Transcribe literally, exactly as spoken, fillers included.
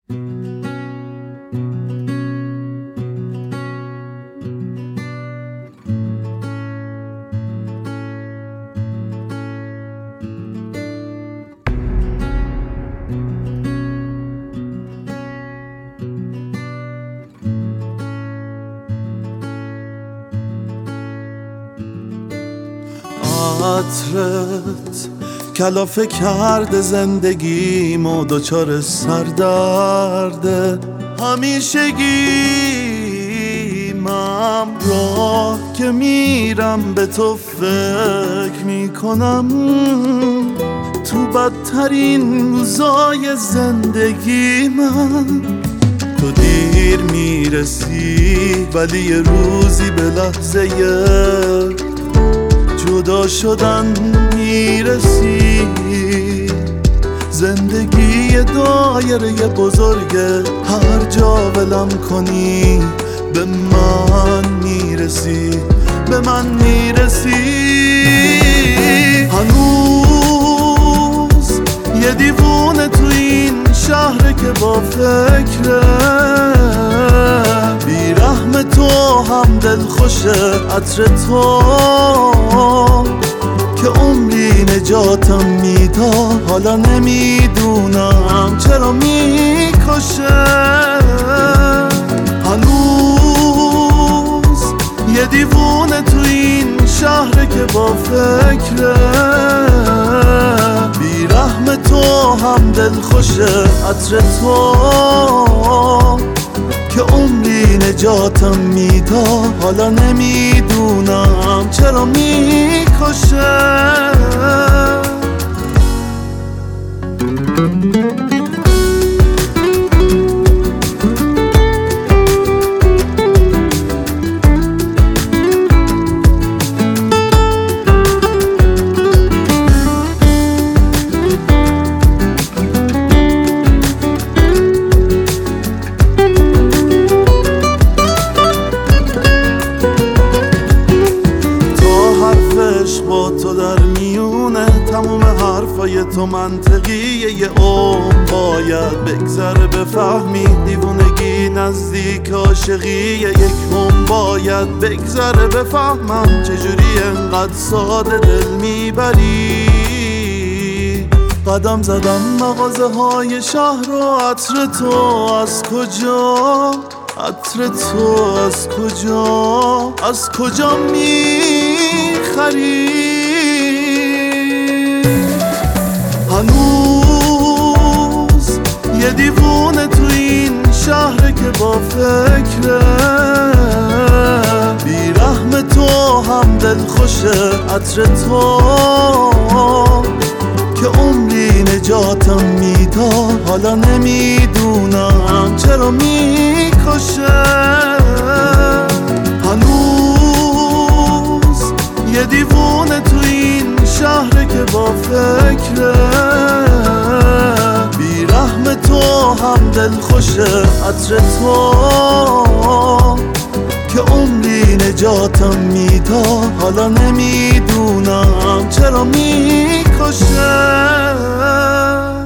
عطرت کلافه کرده زندگیمو دچار سردرده همیشگیمم راه که میرم به تو فکر میکنم تو بدترین روزای زندگی من تو دیر میرسی ولی یه روزی به لحظه جدا شدن میرسی زندگی دایره بزرگه هر جا ولم کنی به من میرسی به من میرسی هنوز یه دیوونه تو این شهر که با فکره بیرحم تو هم دل خوشه عطر تو که عمری نجاتم میداد حالا نمیدونم چرا میکشه هنوز یه دیوونه تو این شهر که با فکره بیرحم تو هم دل خوشه عطر تو که عمری نجاتم میداد حالا نمیدونم چرا میکشه با تو در میونه تموم حرفای تو منطقیه یه عمر باید بگذره بفهمی دیوونگی نزدیک عاشقیه یک عمر باید بگذره بفهمم چجوری انقدر ساده دل میبری قدم زدم مغازه های شهر و عطر تو از کجا عطر تو از کجا از کجا میخری هنوز یه دیوونه تو این شهر که با فکره بیرحم تو هم دل خوشه عطر تو که عمری نجاتم میداد حالا نمیدونم چرا میکشه هنوز یه دیوونه تو این شهر که با فکره بیرحم تو هم دل خوشه عطر تو که عمری نجاتم میداد حالا نمیدونم چرا میکشه